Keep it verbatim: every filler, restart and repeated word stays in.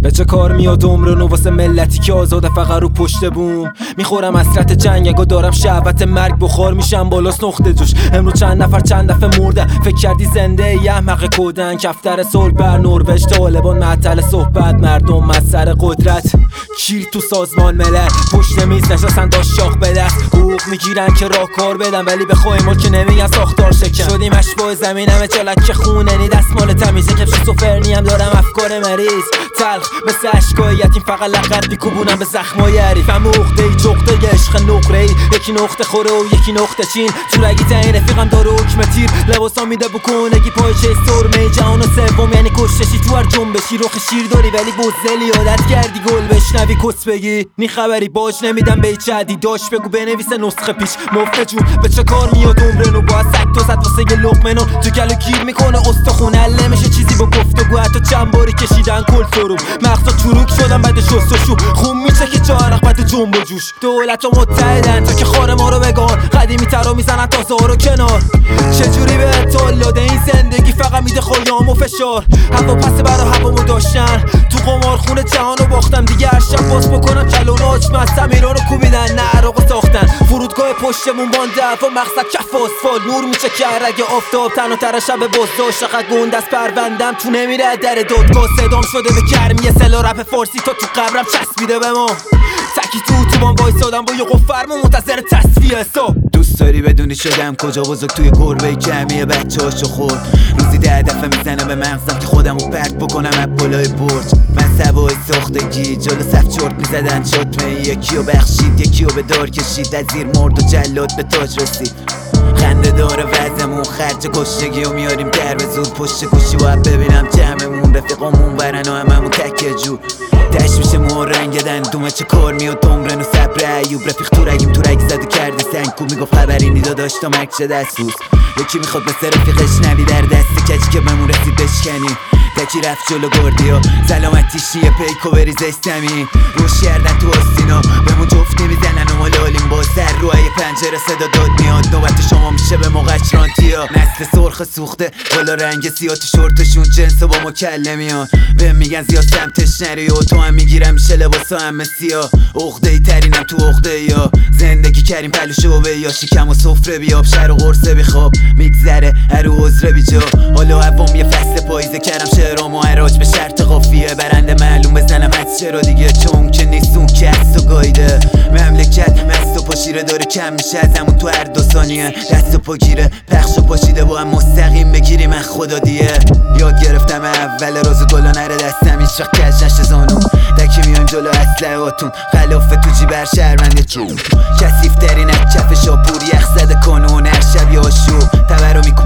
به چه کار میاد عمرونو واسه ملتی که آزاده فقط رو پشت بوم. میخورم حسرت جنگ و دارم شهوت مرگ بخار میشم بالاست نقطه جوش. امروز چند نفر چند دفعه مردن فکر کردی زنده یه احمق کودن. کفتر صلح بر نروژ طالبان معطل صحبت مردم از سر قدرت. کیر تو سازمان ملل پشت میز نشستن داشت شاخ به دست. حقوق میگیرن که راه کار بدن ولی به خواهی ما که نمیگن ساختار شکن. شدیم اشباه زمینم چلک خونه نی دستمال تمیزه کفش سوفرنی هم دارم افکار مریض تلخ مثل اشکای یتیم فقط لقد میکوبونم به زخمای حریف. هم عقده ای جغده عشق نقره ای یکی نقطه خوره و یکی نقطه چین. چورگی تنین رفیقم داره حکم تیر لباسا میده بکنگی پایچه سرمه جهان سوم یعنی کششی تو هر جنبشی. رخ شیر داری ولی بزدلی عادت کردی گل بشنوی کس بگی. نی خبری باج نمیدم به هیچ عدی داشت بگو بنویسه نسخه پیش مفت جون. به چه کار میاد عمرنو با سگ تو زد واسه یه لقمه تو گلو گیر میکنه استخون حل نمیشه چیزی با گفتگو. حتی چند باری کشیدن کل سرم مغزا چروک شدن بعد شستشو خون میشه که چهارق بعد جنب و جوش. دولت ها متحدن تا که خار ما رو بگان قدیمی ترا میزنن تازه ها رو کنار. چجوری به اطال داده این زندگی فقط میده خیام و فشار. هوا پس برا هوامو داشتن تو قمار خونه جهانو باختم دیگه هر شب باز بکنم کلون آچمستم ایرانو کوبیدن نه عراقو ساختن. فرودگاه پشتمون بانده و مقصد کف آسفال نور میشه که رگ آفتاب تنها تر شب بازداشت. چقدر گنده از پروندم تو نمیره در دادگاه صدام شده به گرمی سلا رپ فارسی تا تو قبرم چسبیده به ما. تکی تو اتوبان وایسادم با یه قفرمو منتظر تصفیه حساب. دوست داری بدونی شدم کجا بزرگ توی گربه کمی بچه هاشو خورد. روزی ده دفعه میزنم به مغزم که خودمو پرت بکنم از بالای برج. من سوای ساختگی جلو صف چرت میزدن شطمه یکیو بخشید یکیو به دار کشید. از زیر مرد و جلاد به تاج رسید. خنده داره وزمون خرج کشتگی و میاریم در به زود پشت گوشی باید ببینم جمعمون رفیقامون برن و هممون تکه جو. دشت میشه مو رنگدن دومه چه کار میاد دمرن و صبر ایوب رفیق تو رگیم تو رگ زد و کرده سنگ کو میگفت خبری نیدا داشت و مرگ شده از سوز. یکی میخواد مثل رفیقش نوی در دست کچی که بمون رسید بشکنیم. تکی رفت جلو گردی و سلامتیش نیه پیکو بریز استمی روش کردن تو آستینا بهمون جفت نمیزنن و ملالیم با سر روی پنجره صدا داد میاد. نوبت شما میشه به موقع چرانتیا نسل سرخ سوخته بالا رنگ سیاه تو شورتشون جنس و با مکلمیان. بهم میگن زیاد سمتش نری و تو هم میگیرم میشه لباسا همه سیاه. عقده ای ترینم تو عقده یا زندگی کریم پلوشو به یا شکم و سفره بیاب شر و قرصه بیخواب میگذره هر و عذره بی جا. حالا عوام یه فصل پاییزه کردم شعرام و عراج به شرط قافیه برنده معلوم بزنم از چرا دیگه چون که نیستون که از تو گایده. مملکت مست و پاشیره داره کم میشه از همون تو هر دو ثانیه. دست و پا گیره پخش و پاشیده با هم مستقیم بگیری من خدا دیه. یاد گرفتم اول راز دولا نره دستم هیچ وقت کج نشه زانو. دکی میایم جلو اسلحهاتون خلافه تو جیبر شهرونده چون کسیف ترین از کف شاپور یخ زده کنون هر شب یا شو تبرو میکنم